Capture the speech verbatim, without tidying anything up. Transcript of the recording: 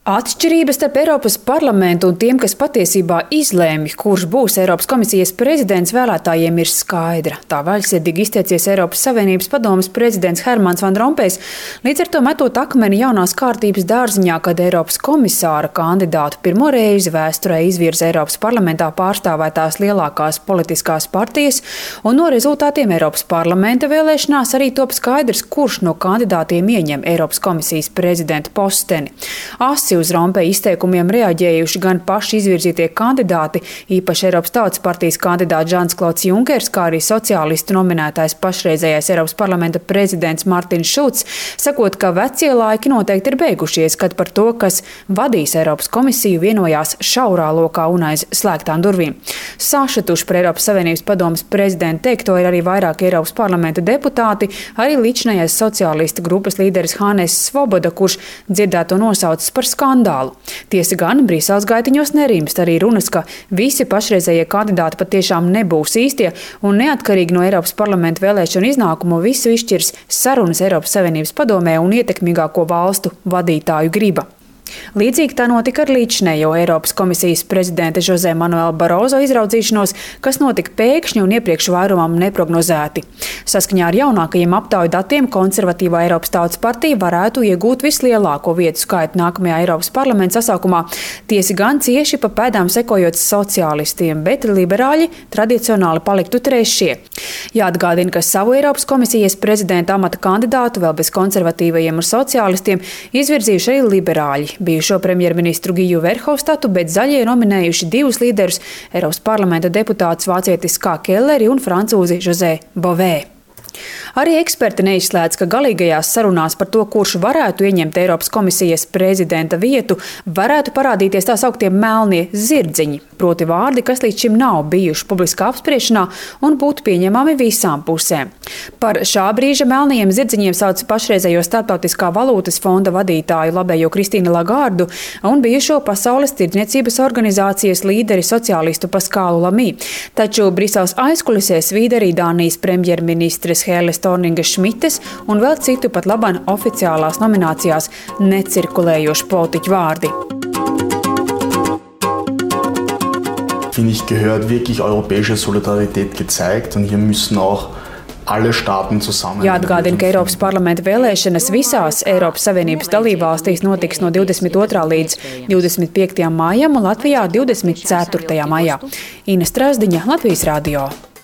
Atšķirības starp Eiropas parlamentu un tiem, kas patiesībā izlēma, kurš būs Eiropas komisijas prezidents, vēlētājiem ir skaidra. Tā vaļsirdīgi izteicies Eiropas Savienības padomes prezidents Hermans Van Rompējs, līdz ar to metot akmeni jaunās kārtības dārziņā, kad Eiropas komisāra kandidātu pirmo reizi vēsturē izvirza Eiropas parlamentā pārstāvētās lielākās politiskās partijas, un no rezultātiem Eiropas parlamenta vēlēšanās arī top skaidrs, kurš no kandidātiem ieņem Eiropas komisijas prezidenta posteni. Asi uz Rompēja izteikumiem reaģējuši gan paši izvirzītie kandidāti, īpaši Eiropas Tautas partijas kandidāts Žans-Klauds Junkers, kā arī sociālistu nominētais pašreizējais Eiropas parlamenta prezidents Martins Šulcs, sakot, ka vecie laiki noteikti ir beigušies, kad par to, kas vadīs Eiropas komisiju, vienojās šaurā lokā un aiz slēgtām durvīm. Sašutuši par Eiropas Savienības padomes prezidenta teikto ir arī vairāki Eiropas parlamenta deputāti, arī līdzinājais sociālistu grupas līderis Hannes Svoboda, kurš dzirdēto nosaucis par skandālu. Tiesa gan Briseles gaitiņos nerimst arī runas, ka visi pašreizējie kandidāti patiešām nebūs īstie un neatkarīgi no Eiropas parlamenta vēlēšanu iznākumu visu izšķirs sarunas Eiropas Savienības padomē un ietekmīgāko valstu vadītāju griba. Līdzīgi tā notika ar līdzinējo Eiropas komisijas prezidenta José Manuela Barozo izraudzīšanos, kas notika pēkšņi un iepriekš vairumam neprognozēti. Saskaņā ar jaunākajiem aptauju datiem konservatīvā Eiropas Tautas partija varētu iegūt vislielāko vietu skaitu nākamajā Eiropas parlamenta sasaukumā, tiesi gan cieši pa pēdām sekojot sociālistiem, bet liberāļi tradicionāli paliktu trešie. Jāatgādina, ka savu Eiropas komisijas prezidenta amata kandidātu vēl bez konservatīvajiem un sociālistiem izvirzījuši arī liberāļi. Bijušo premjerministru Giju Verhofstadtu, bet zaļie nominējuši divus līderus – Eiropas parlamenta deputātus vācietis Ska Kelleri un francūzi José Bové. Arī eksperti neizslēdz, ka galīgajās sarunās par to, kurš varētu ieņemt Eiropas komisijas prezidenta vietu, varētu parādīties tās augtie melnie zirdziņi, proti vārdi, kas līdz šim nav bijuši publiskā apspriešanā un būtu pieņemami visām pusēm. Par šā brīža melnajiem zirdziņiem sauc pašreizējo Starptautiskā valūtas fonda vadītāju labējo Kristīnu Lagardu un bijušo Pasaules tirdzniecības organizācijas līderi sociālistu Paskālu Lamī. Taču Briseles aizkulisēs vīd arī Dānijas premjerministres Hēles Thorninga-Šmites un vēl citu pat laban oficiālās nominācijās necirkulējošu politiķu vārdi. Finde ich, gehört wirklich europäische Solidarität gezeigt und hier müssen auch alle Staaten zusammen. Jāatgādina, ka Eiropas parlamenta vēlēšanas visās Eiropas Savienības dalībvalstīs notiks no divdesmit otrā līdz divdesmit piektajam maijam un Latvijā divdesmit ceturtajā maijā. Ina Strasdiņa, Latvijas radio.